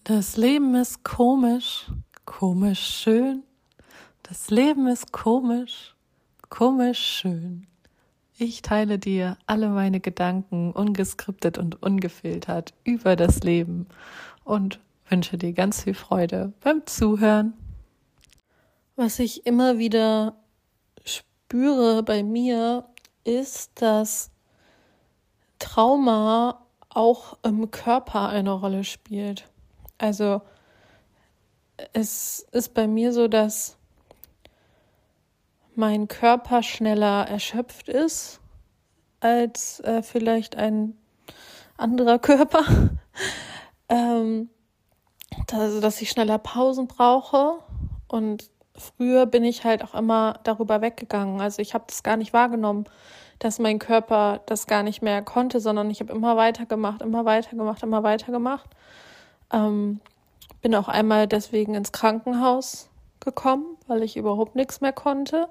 Das Leben ist komisch, komisch schön. Das Leben ist komisch, komisch schön. Ich teile dir alle meine Gedanken ungeskriptet und ungefiltert über das Leben und wünsche dir ganz viel Freude beim Zuhören. Was ich immer wieder spüre bei mir, ist, dass Trauma auch im Körper eine Rolle spielt. Also es ist bei mir so, dass mein Körper schneller erschöpft ist als vielleicht ein anderer Körper. Dass ich schneller Pausen brauche. Und früher bin ich halt auch immer darüber weggegangen. Also ich habe das gar nicht wahrgenommen, dass mein Körper das gar nicht mehr konnte, sondern ich habe immer weitergemacht. Bin auch einmal deswegen ins Krankenhaus gekommen, weil ich überhaupt nichts mehr konnte.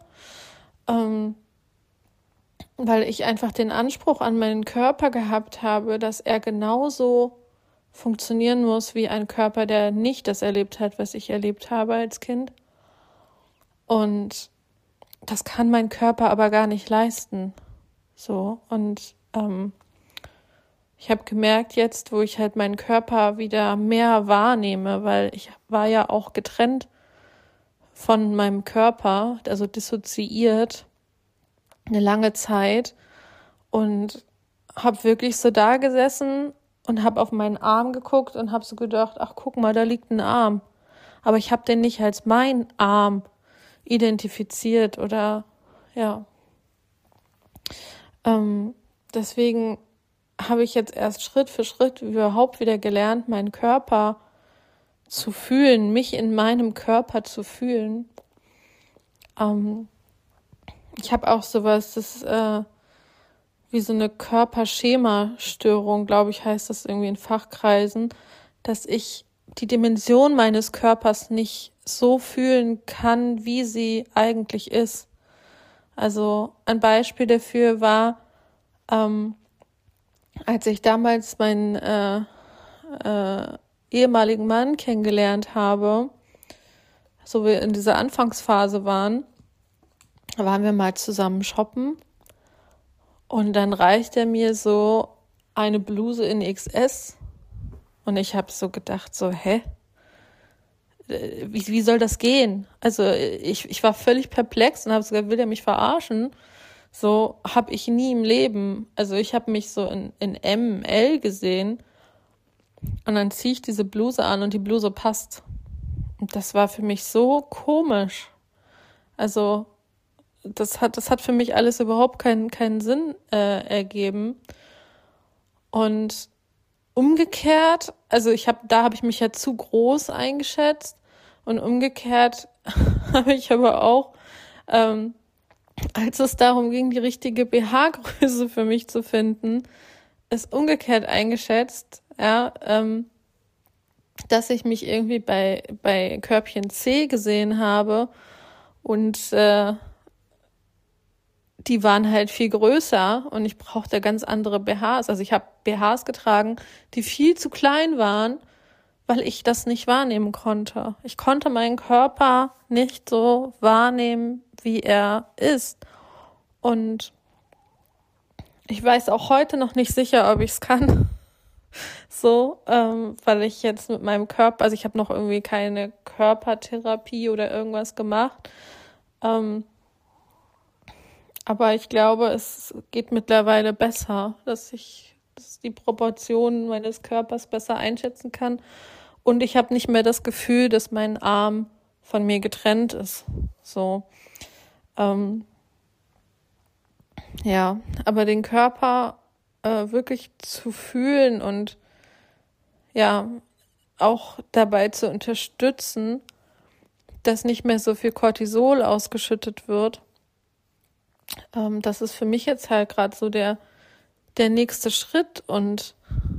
Weil ich einfach den Anspruch an meinen Körper gehabt habe, dass er genauso funktionieren muss wie ein Körper, der nicht das erlebt hat, was ich erlebt habe als Kind. Und das kann mein Körper aber gar nicht leisten. So, und ich habe gemerkt jetzt, wo ich halt meinen Körper wieder mehr wahrnehme, weil ich war ja auch getrennt von meinem Körper, also dissoziiert, eine lange Zeit, und habe wirklich so da gesessen und habe auf meinen Arm geguckt und habe so gedacht, ach guck mal, da liegt ein Arm. Aber ich habe den nicht als mein Arm identifiziert oder ja. Deswegen habe ich jetzt erst Schritt für Schritt überhaupt wieder gelernt, meinen Körper zu fühlen, mich in meinem Körper zu fühlen. Ich habe auch sowas, das ist wie so eine Körperschema-Störung, glaube ich, heißt das irgendwie in Fachkreisen, dass ich die Dimension meines Körpers nicht so fühlen kann, wie sie eigentlich ist. Also ein Beispiel dafür war, als ich damals meinen ehemaligen Mann kennengelernt habe, so wir in dieser Anfangsphase waren wir mal zusammen shoppen und dann reicht er mir so eine Bluse in XS und ich habe so gedacht, so, wie soll das gehen? Also ich war völlig perplex und habe so gesagt, will der mich verarschen? So habe ich nie im Leben, also ich habe mich so in M, L gesehen und dann ziehe ich diese Bluse an und die Bluse passt. Und das war für mich so komisch. Also das hat für mich alles überhaupt keinen Sinn ergeben. Und umgekehrt, also da habe ich mich ja zu groß eingeschätzt und umgekehrt habe ich aber auch, als es darum ging, die richtige BH-Größe für mich zu finden, es umgekehrt eingeschätzt, ja, dass ich mich irgendwie bei Körbchen C gesehen habe und die waren halt viel größer und ich brauchte ganz andere BHs. Also ich habe BHs getragen, die viel zu klein waren, weil ich das nicht wahrnehmen konnte. Ich konnte meinen Körper nicht so wahrnehmen, wie er ist. Und ich weiß auch heute noch nicht sicher, ob ich es kann. So, weil ich jetzt mit meinem Körper, also ich habe noch irgendwie keine Körpertherapie oder irgendwas gemacht. Aber ich glaube, es geht mittlerweile besser, dass ich die Proportionen meines Körpers besser einschätzen kann. Und ich habe nicht mehr das Gefühl, dass mein Arm von mir getrennt ist. So, ja, aber den Körper wirklich zu fühlen und ja, auch dabei zu unterstützen, dass nicht mehr so viel Cortisol ausgeschüttet wird. Das ist für mich jetzt halt gerade so der nächste Schritt und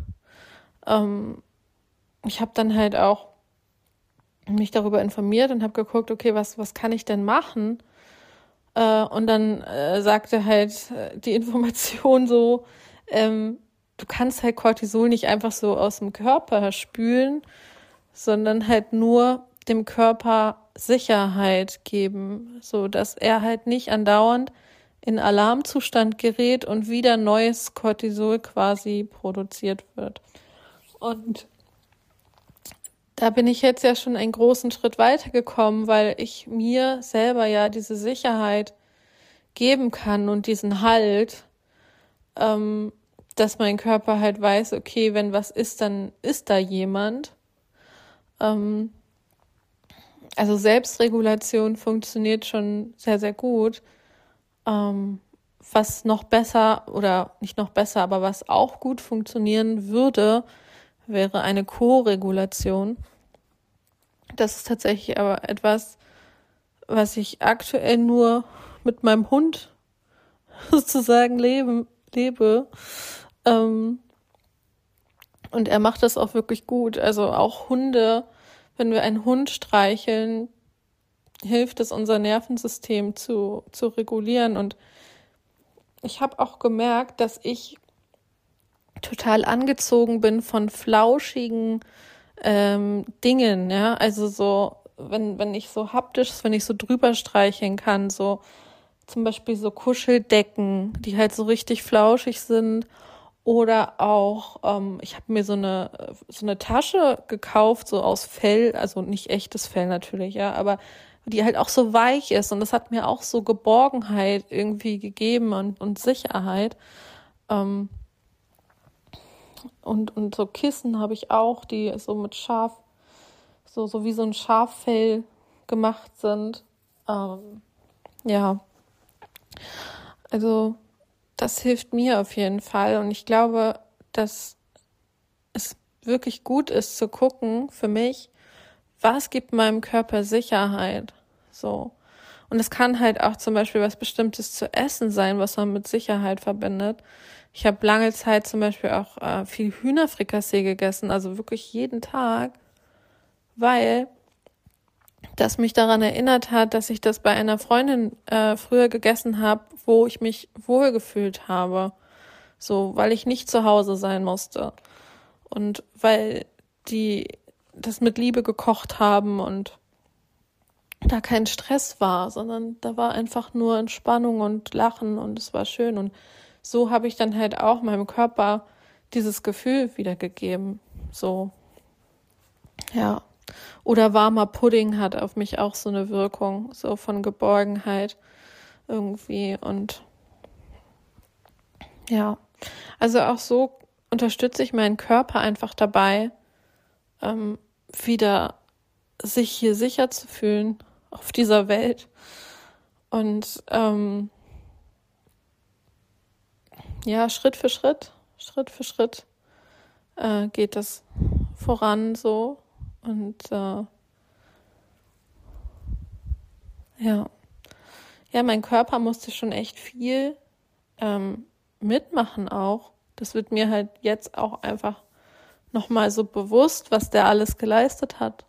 ich habe dann halt auch mich darüber informiert und habe geguckt, okay, was kann ich denn machen? Und dann sagte halt die Information so, du kannst halt Cortisol nicht einfach so aus dem Körper spülen, sondern halt nur dem Körper Sicherheit geben, so dass er halt nicht andauernd in Alarmzustand gerät und wieder neues Cortisol quasi produziert wird. Und da bin ich jetzt ja schon einen großen Schritt weitergekommen, weil ich mir selber ja diese Sicherheit geben kann und diesen Halt, dass mein Körper halt weiß, okay, wenn was ist, dann ist da jemand. Also Selbstregulation funktioniert schon sehr, sehr gut. Was noch besser oder nicht noch besser, aber was auch gut funktionieren würde, wäre eine Co-Regulation. Das ist tatsächlich aber etwas, was ich aktuell nur mit meinem Hund sozusagen lebe. Und er macht das auch wirklich gut. Also auch Hunde, wenn wir einen Hund streicheln, hilft es, unser Nervensystem zu regulieren. Und ich habe auch gemerkt, dass ich total angezogen bin von flauschigen Dingen, ja, also so, wenn ich so haptisch, wenn ich so drüber streicheln kann, so zum Beispiel so Kuscheldecken, die halt so richtig flauschig sind, oder auch, ich habe mir so eine Tasche gekauft, so aus Fell, also nicht echtes Fell natürlich, ja, aber die halt auch so weich ist, und das hat mir auch so Geborgenheit irgendwie gegeben und Sicherheit. Und so Kissen habe ich auch, die so mit so wie so ein Schaffell gemacht sind. Ja, also das hilft mir auf jeden Fall. Und ich glaube, dass es wirklich gut ist zu gucken für mich, was gibt meinem Körper Sicherheit. So. Und es kann halt auch zum Beispiel was Bestimmtes zu essen sein, was man mit Sicherheit verbindet. Ich habe lange Zeit zum Beispiel auch viel Hühnerfrikassee gegessen, also wirklich jeden Tag, weil das mich daran erinnert hat, dass ich das bei einer Freundin früher gegessen habe, wo ich mich wohlgefühlt habe. So, weil ich nicht zu Hause sein musste. Und weil die das mit Liebe gekocht haben und da kein Stress war, sondern da war einfach nur Entspannung und Lachen und es war schön. Und so habe ich dann halt auch meinem Körper dieses Gefühl wiedergegeben. So, ja. Oder warmer Pudding hat auf mich auch so eine Wirkung, so von Geborgenheit irgendwie. Und ja, also auch so unterstütze ich meinen Körper einfach dabei, wieder sich hier sicher zu fühlen auf dieser Welt. Und ja, Schritt für Schritt geht das voran so. Und ja, mein Körper musste schon echt viel mitmachen auch. Das wird mir halt jetzt auch einfach nochmal so bewusst, was der alles geleistet hat.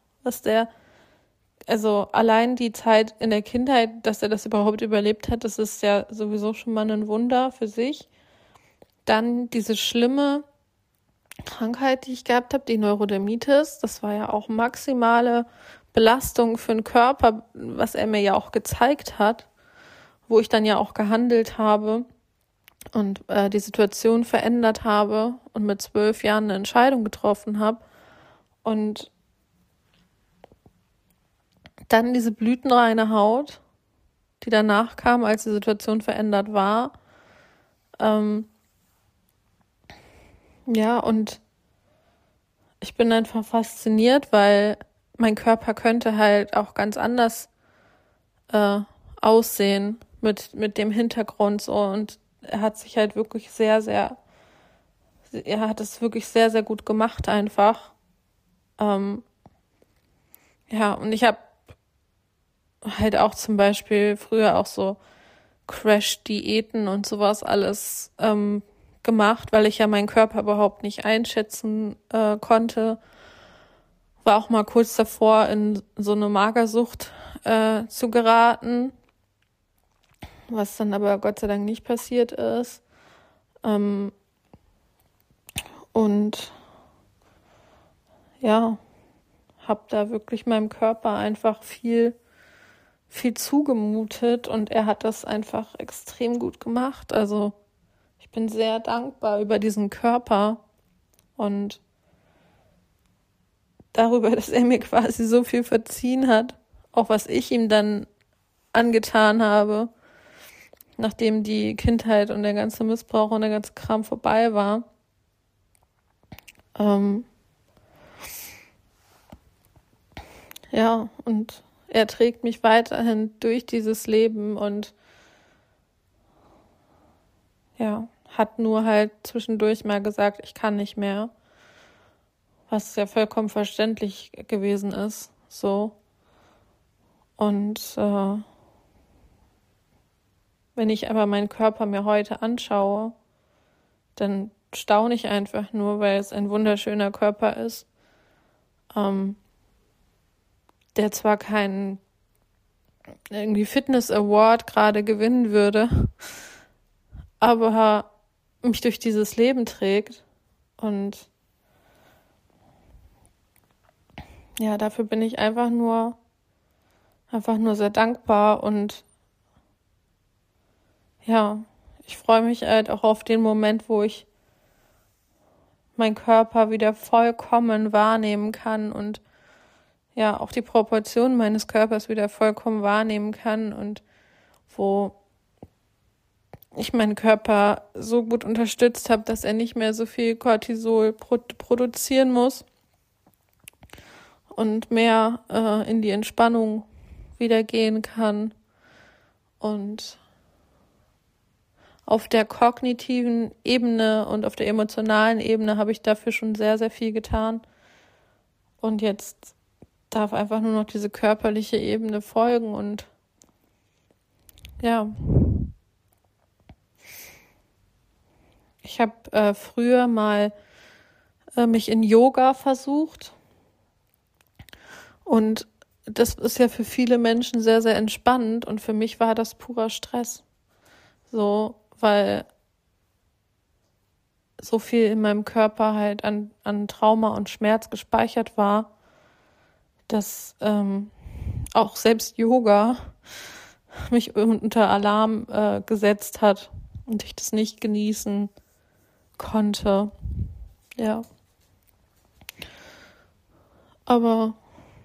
Also allein die Zeit in der Kindheit, dass er das überhaupt überlebt hat, das ist ja sowieso schon mal ein Wunder für sich. Dann diese schlimme Krankheit, die ich gehabt habe, die Neurodermitis, das war ja auch maximale Belastung für den Körper, was er mir ja auch gezeigt hat, wo ich dann ja auch gehandelt habe und die Situation verändert habe und mit 12 Jahren eine Entscheidung getroffen habe. Und dann diese blütenreine Haut, die danach kam, als die Situation verändert war. Ja, und ich bin einfach fasziniert, weil mein Körper könnte halt auch ganz anders aussehen mit dem Hintergrund so. Und er hat sich halt wirklich er hat es wirklich sehr, sehr gut gemacht einfach. Ja, und ich habe halt auch zum Beispiel früher auch so Crash-Diäten und sowas alles gemacht, weil ich ja meinen Körper überhaupt nicht einschätzen konnte. War auch mal kurz davor, in so eine Magersucht zu geraten, was dann aber Gott sei Dank nicht passiert ist. Und ja, habe da wirklich meinem Körper einfach viel, viel zugemutet und er hat das einfach extrem gut gemacht. Also ich bin sehr dankbar über diesen Körper und darüber, dass er mir quasi so viel verziehen hat, auch was ich ihm dann angetan habe, nachdem die Kindheit und der ganze Missbrauch und der ganze Kram vorbei war. Ja, und er trägt mich weiterhin durch dieses Leben und ja, hat nur halt zwischendurch mal gesagt, ich kann nicht mehr, was ja vollkommen verständlich gewesen ist, so. Und wenn ich aber meinen Körper mir heute anschaue, dann staune ich einfach nur, weil es ein wunderschöner Körper ist, der zwar keinen irgendwie Fitness Award gerade gewinnen würde, aber mich durch dieses Leben trägt. Und ja, dafür bin ich einfach nur sehr dankbar und ja, ich freue mich halt auch auf den Moment, wo ich meinen Körper wieder vollkommen wahrnehmen kann und ja, auch die Proportionen meines Körpers wieder vollkommen wahrnehmen kann und wo ich meinen Körper so gut unterstützt habe, dass er nicht mehr so viel Cortisol produzieren muss und mehr in die Entspannung wieder gehen kann. Und auf der kognitiven Ebene und auf der emotionalen Ebene habe ich dafür schon sehr, sehr viel getan. Und jetzt darf einfach nur noch diese körperliche Ebene folgen und ja. Ich habe früher mal mich in Yoga versucht und das ist ja für viele Menschen sehr, sehr entspannend und für mich war das purer Stress. So, weil so viel in meinem Körper halt an Trauma und Schmerz gespeichert war, dass auch selbst Yoga mich unter Alarm gesetzt hat und ich das nicht genießen konnte. Ja. Aber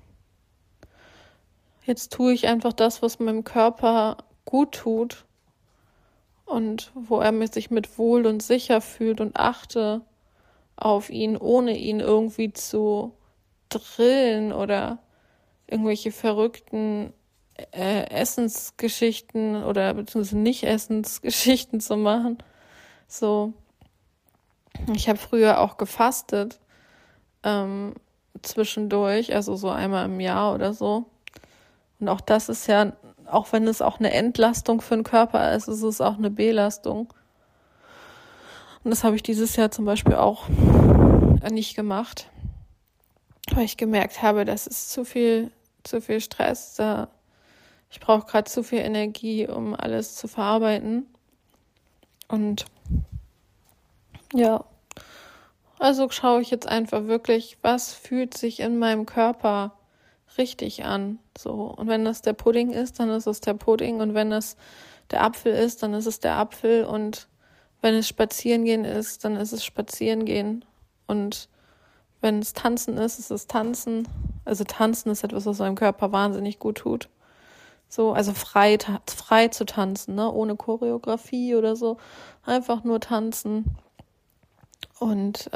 jetzt tue ich einfach das, was meinem Körper gut tut und wo er sich mit wohl und sicher fühlt und achte auf ihn, ohne ihn irgendwie zu drillen oder irgendwelche verrückten Essensgeschichten oder beziehungsweise Nicht-Essensgeschichten zu machen. So, ich habe früher auch gefastet, zwischendurch, also so einmal im Jahr oder so. Und auch das ist ja, auch wenn es auch eine Entlastung für den Körper ist, ist es auch eine Belastung. Und das habe ich dieses Jahr zum Beispiel auch nicht gemacht, weil ich gemerkt habe, das ist zu viel Stress. Ich brauche gerade zu viel Energie, um alles zu verarbeiten. Und ja, also schaue ich jetzt einfach wirklich, was fühlt sich in meinem Körper richtig an. So. Und wenn das der Pudding ist, dann ist es der Pudding. Und wenn es der Apfel ist, dann ist es der Apfel. Und wenn es Spazierengehen ist, dann ist es Spazierengehen. Und wenn es Tanzen ist, ist es Tanzen. Also Tanzen ist etwas, was meinem Körper wahnsinnig gut tut. So, also frei zu tanzen, ne, ohne Choreografie oder so. Einfach nur tanzen. Und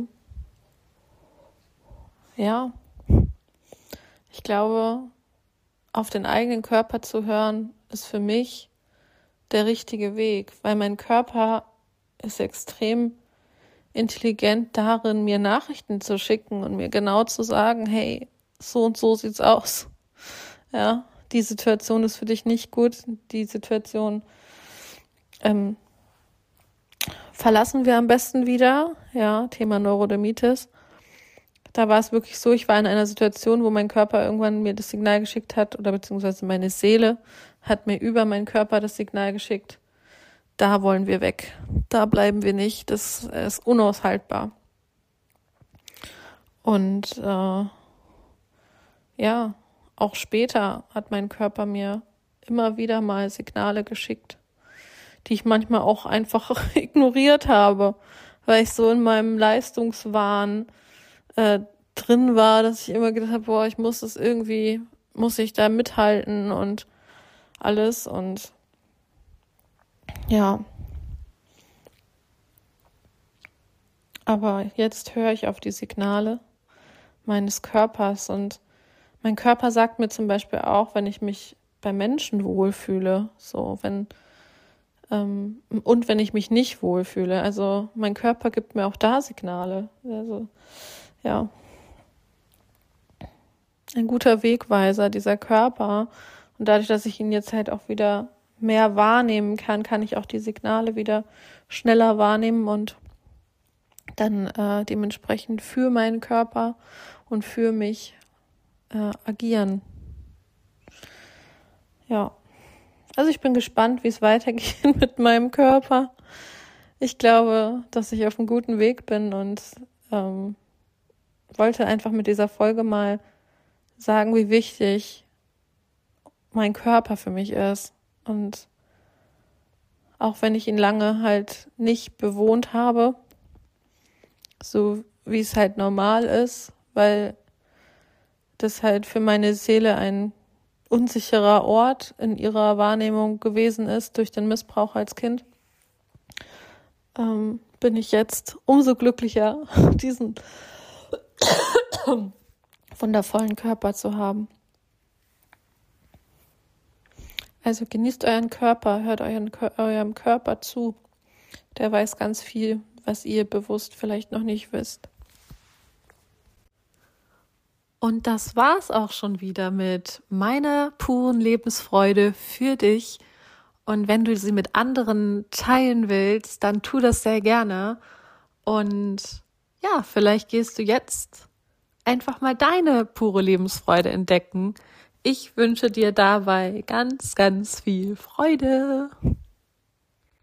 ja, ich glaube, auf den eigenen Körper zu hören, ist für mich der richtige Weg, weil mein Körper ist extrem intelligent darin, mir Nachrichten zu schicken und mir genau zu sagen, hey, so und so sieht's aus. Ja, die Situation ist für dich nicht gut, die Situation verlassen wir am besten wieder. Ja, Thema Neurodermitis. Da war es wirklich so, ich war in einer Situation, wo mein Körper irgendwann mir das Signal geschickt hat, oder beziehungsweise meine Seele hat mir über meinen Körper das Signal geschickt, da wollen wir weg, da bleiben wir nicht, das ist unaushaltbar. Und ja, auch später hat mein Körper mir immer wieder mal Signale geschickt, die ich manchmal auch einfach ignoriert habe, weil ich so in meinem Leistungswahn drin war, dass ich immer gedacht habe, boah, muss ich da mithalten und alles und ja. Aber jetzt höre ich auf die Signale meines Körpers und mein Körper sagt mir zum Beispiel auch, wenn ich mich bei Menschen wohlfühle, und wenn ich mich nicht wohlfühle. Also mein Körper gibt mir auch da Signale. Also ja, ein guter Wegweiser, dieser Körper. Und dadurch, dass ich ihn jetzt halt auch wieder mehr wahrnehmen kann, kann ich auch die Signale wieder schneller wahrnehmen und dann dementsprechend für meinen Körper und für mich agieren. Ja, also ich bin gespannt, wie es weitergeht mit meinem Körper. Ich glaube, dass ich auf einem guten Weg bin und wollte einfach mit dieser Folge mal sagen, wie wichtig mein Körper für mich ist. Und auch wenn ich ihn lange halt nicht bewohnt habe, so wie es halt normal ist, weil das halt für meine Seele ein unsicherer Ort in ihrer Wahrnehmung gewesen ist durch den Missbrauch als Kind, bin ich jetzt umso glücklicher, diesen wundervollen Körper zu haben. Also genießt euren Körper, hört eurem Körper zu. Der weiß ganz viel, was ihr bewusst vielleicht noch nicht wisst. Und das war's auch schon wieder mit meiner puren Lebensfreude für dich. Und wenn du sie mit anderen teilen willst, dann tu das sehr gerne. Und ja, vielleicht gehst du jetzt einfach mal deine pure Lebensfreude entdecken. Ich wünsche dir dabei ganz, ganz viel Freude.